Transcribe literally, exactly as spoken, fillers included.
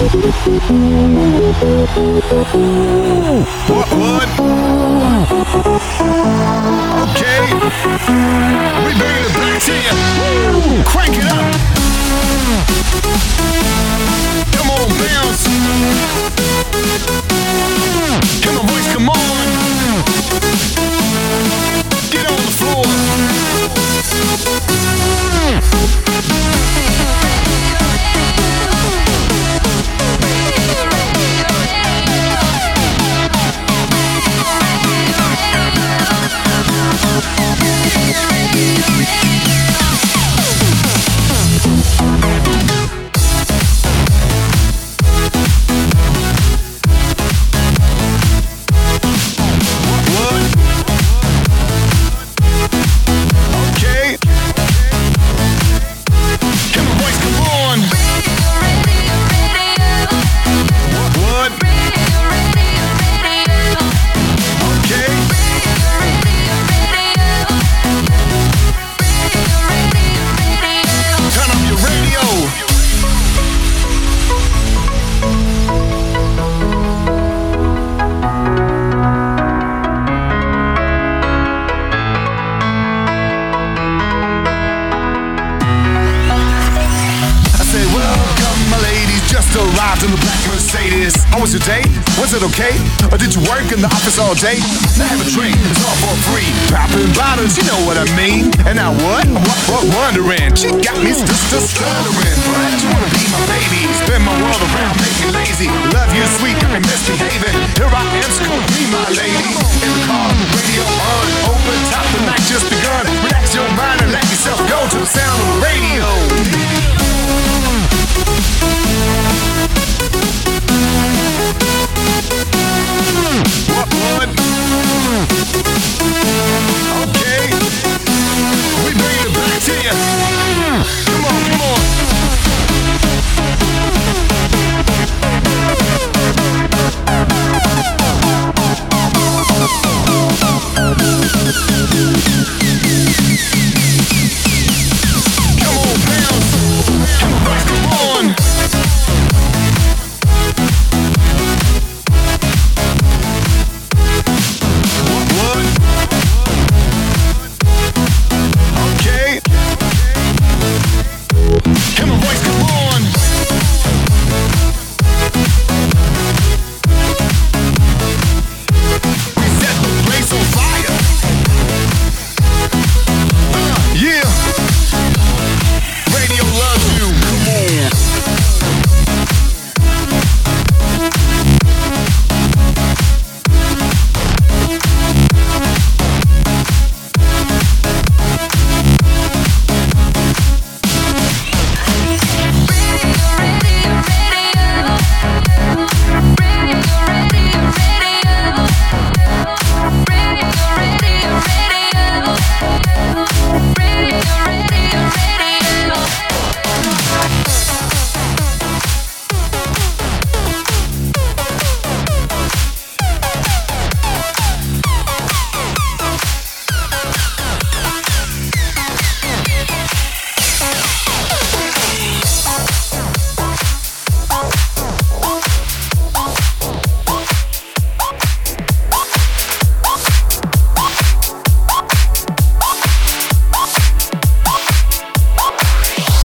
What, what? Okay. We bring it back to you. Crank it up. Come on, bounce. Come on, boys, come on. Get on the floor. Was your day? Was it okay? Or did you work in the office all day? Now have a drink, it's all for free. Popping bottles, you know what I mean. And now what? What, what wondering? She got me just stuttering. But you wanna be my baby? Spin my world around, make me lazy. Love you sweet, got me misbehaving. Here I am, school me my lady. In the car, radio on, open top, the night just begun. Relax your mind and let yourself go to the